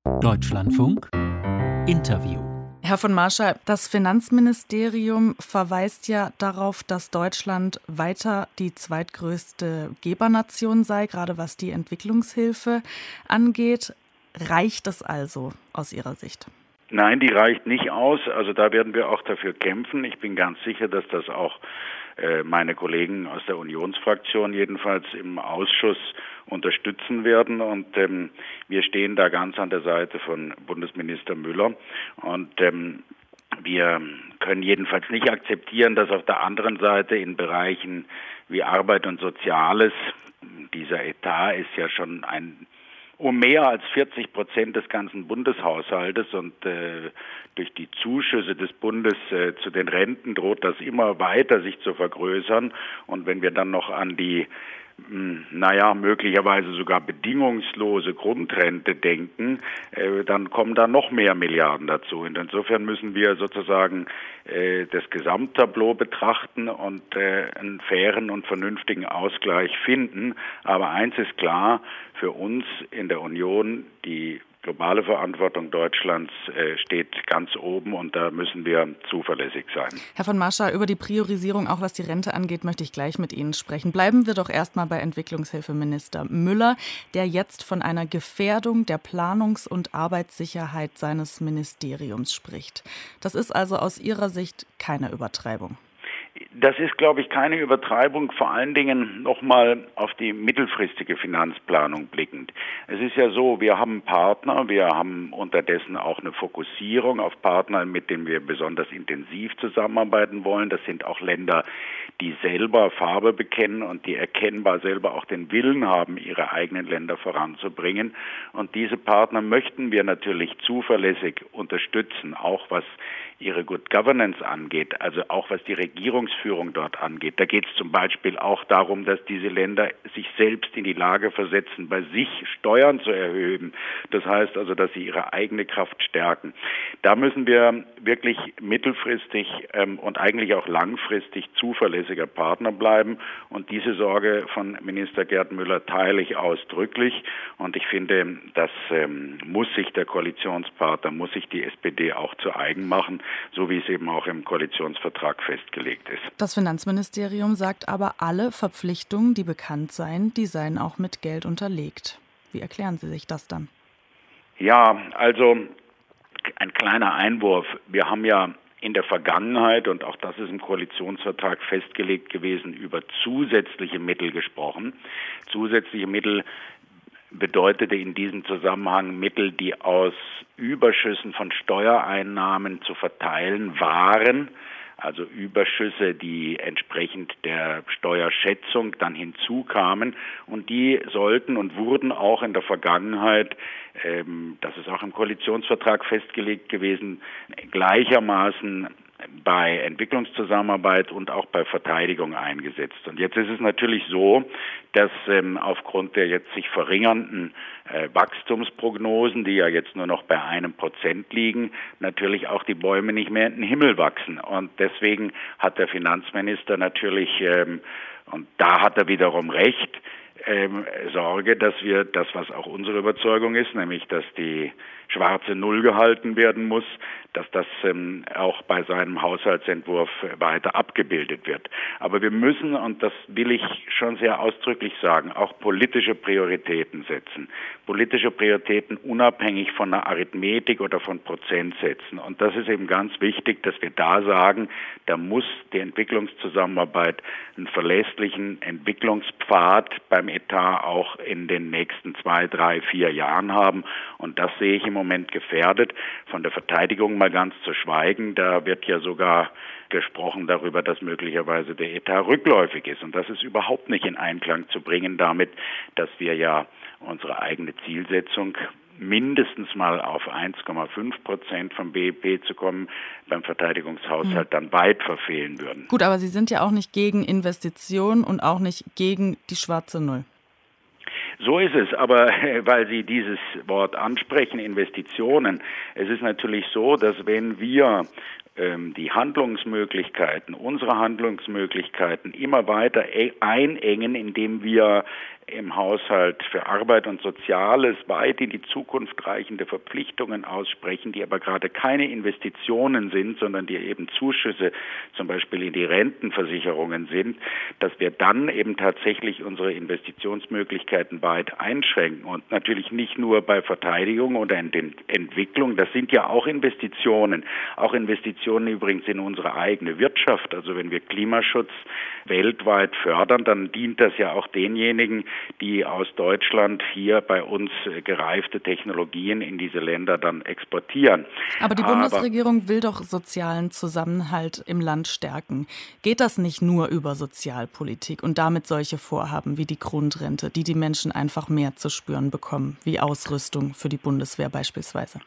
Deutschlandfunk Interview. Herr von Marschall, das Finanzministerium verweist ja darauf, dass Deutschland weiter die zweitgrößte Gebernation sei, gerade was die Entwicklungshilfe angeht. Reicht es also aus Ihrer Sicht? Nein, die reicht nicht aus. Also da werden wir auch dafür kämpfen. Ich bin ganz sicher, dass das auch meine Kollegen aus der Unionsfraktion jedenfalls im Ausschuss unterstützen werden. Und wir stehen da ganz an der Seite von Bundesminister Müller. Und wir können jedenfalls nicht akzeptieren, dass auf der anderen Seite in Bereichen wie Arbeit und Soziales, dieser Etat ist ja schon um mehr als 40% des ganzen Bundeshaushaltes und durch die Zuschüsse des Bundes zu den Renten droht das immer weiter sich zu vergrößern. Und wenn wir dann noch an die möglicherweise sogar bedingungslose Grundrente denken, dann kommen da noch mehr Milliarden dazu. Und insofern müssen wir sozusagen das Gesamttableau betrachten und einen fairen und vernünftigen Ausgleich finden. Aber eins ist klar, für uns in der Union, die globale Verantwortung Deutschlands steht ganz oben und da müssen wir zuverlässig sein. Herr von Marschall, über die Priorisierung, auch was die Rente angeht, möchte ich gleich mit Ihnen sprechen. Bleiben wir doch erstmal bei Entwicklungshilfeminister Müller, der jetzt von einer Gefährdung der Planungs- und Arbeitssicherheit seines Ministeriums spricht. Das ist also aus Ihrer Sicht keine Übertreibung. Das ist, glaube ich, keine Übertreibung, vor allen Dingen nochmal auf die mittelfristige Finanzplanung blickend. Es ist ja so, wir haben Partner, wir haben unterdessen auch eine Fokussierung auf Partner, mit denen wir besonders intensiv zusammenarbeiten wollen. Das sind auch Länder, die selber Farbe bekennen und die erkennbar selber auch den Willen haben, ihre eigenen Länder voranzubringen. Und diese Partner möchten wir natürlich zuverlässig unterstützen, auch was ihre Good Governance angeht, also auch was die Regierungsführung dort angeht. Da geht es zum Beispiel auch darum, dass diese Länder sich selbst in die Lage versetzen, bei sich Steuern zu erhöhen. Das heißt also, dass sie ihre eigene Kraft stärken. Da müssen wir wirklich mittelfristig und eigentlich auch langfristig zuverlässiger Partner bleiben. Und diese Sorge von Minister Gerd Müller teile ich ausdrücklich. Und ich finde, das muss sich der Koalitionspartner, muss sich die SPD auch zu eigen machen, so wie es eben auch im Koalitionsvertrag festgelegt ist. Das Finanzministerium sagt aber, alle Verpflichtungen, die bekannt seien, die seien auch mit Geld unterlegt. Wie erklären Sie sich das dann? Ja, also ein kleiner Einwurf. Wir haben ja in der Vergangenheit, und auch das ist im Koalitionsvertrag festgelegt gewesen, über zusätzliche Mittel gesprochen. Zusätzliche Mittel bedeutete in diesem Zusammenhang Mittel, die aus Überschüssen von Steuereinnahmen zu verteilen waren, also Überschüsse, die entsprechend der Steuerschätzung dann hinzukamen und die sollten und wurden auch in der Vergangenheit, das ist auch im Koalitionsvertrag festgelegt gewesen, gleichermaßen bei Entwicklungszusammenarbeit und auch bei Verteidigung eingesetzt. Und jetzt ist es natürlich so, dass aufgrund der jetzt sich verringernden Wachstumsprognosen, die ja jetzt nur noch bei 1% liegen, natürlich auch die Bäume nicht mehr in den Himmel wachsen. Und deswegen hat der Finanzminister natürlich, und da hat er wiederum recht, Sorge, dass wir das, was auch unsere Überzeugung ist, nämlich dass die schwarze Null gehalten werden muss, dass das auch bei seinem Haushaltsentwurf weiter abgebildet wird. Aber wir müssen, und das will ich schon sehr ausdrücklich sagen, auch politische Prioritäten setzen. Politische Prioritäten unabhängig von einer Arithmetik oder von Prozentsätzen. Und das ist eben ganz wichtig, dass wir da sagen, da muss die Entwicklungszusammenarbeit einen verlässlichen Entwicklungspfad beim Etat auch in den nächsten 2, 3, 4 Jahren haben. Und das sehe ich im Moment gefährdet. Von der Verteidigung mal ganz zu schweigen. Da wird ja sogar gesprochen darüber, dass möglicherweise der Etat rückläufig ist. Und das ist überhaupt nicht in Einklang zu bringen damit, dass wir ja unsere eigene Zielsetzung mindestens mal auf 1,5% vom BIP zu kommen, beim Verteidigungshaushalt dann weit verfehlen würden. Gut, aber Sie sind ja auch nicht gegen Investitionen und auch nicht gegen die schwarze Null. So ist es, aber weil Sie dieses Wort ansprechen, Investitionen, es ist natürlich so, dass wenn wir die Handlungsmöglichkeiten, unsere Handlungsmöglichkeiten immer weiter einengen, indem wir im Haushalt für Arbeit und Soziales weit in die Zukunft reichende Verpflichtungen aussprechen, die aber gerade keine Investitionen sind, sondern die eben Zuschüsse zum Beispiel in die Rentenversicherungen sind, dass wir dann eben tatsächlich unsere Investitionsmöglichkeiten weit einschränken und natürlich nicht nur bei Verteidigung oder in den Entwicklung, das sind ja auch Investitionen übrigens in unsere eigene Wirtschaft. Also wenn wir Klimaschutz weltweit fördern, dann dient das ja auch denjenigen, die aus Deutschland hier bei uns gereifte Technologien in diese Länder dann exportieren. Aber die Bundesregierung will doch sozialen Zusammenhalt im Land stärken. Geht das nicht nur über Sozialpolitik und damit solche Vorhaben wie die Grundrente, die Menschen einfach mehr zu spüren bekommen, wie Ausrüstung für die Bundeswehr beispielsweise?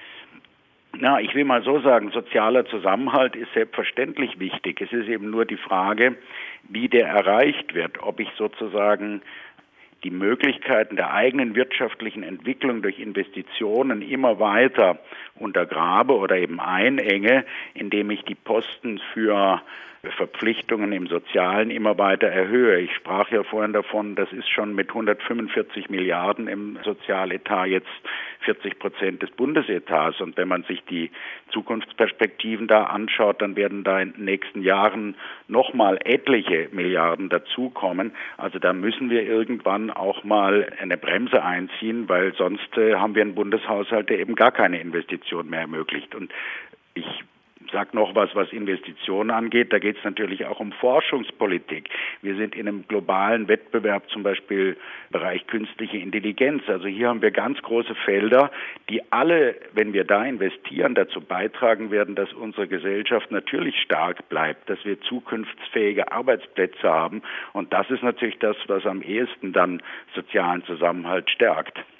Na, ich will mal so sagen, sozialer Zusammenhalt ist selbstverständlich wichtig. Es ist eben nur die Frage, wie der erreicht wird, ob ich sozusagen die Möglichkeiten der eigenen wirtschaftlichen Entwicklung durch Investitionen immer weiter untergrabe oder eben einenge, indem ich die Posten für Verpflichtungen im Sozialen immer weiter erhöhe. Ich sprach ja vorhin davon, das ist schon mit 145 Milliarden im Sozialetat jetzt 40% des Bundesetats. Und wenn man sich die Zukunftsperspektiven da anschaut, dann werden da in den nächsten Jahren nochmal etliche Milliarden dazukommen. Also da müssen wir irgendwann auch mal eine Bremse einziehen, weil sonst haben wir einen Bundeshaushalt, der eben gar keine Investition mehr ermöglicht. Und ich sag noch was Investitionen angeht. Da geht es natürlich auch um Forschungspolitik. Wir sind in einem globalen Wettbewerb, zum Beispiel im Bereich künstliche Intelligenz. Also hier haben wir ganz große Felder, die alle, wenn wir da investieren, dazu beitragen werden, dass unsere Gesellschaft natürlich stark bleibt, dass wir zukunftsfähige Arbeitsplätze haben. Und das ist natürlich das, was am ehesten dann sozialen Zusammenhalt stärkt.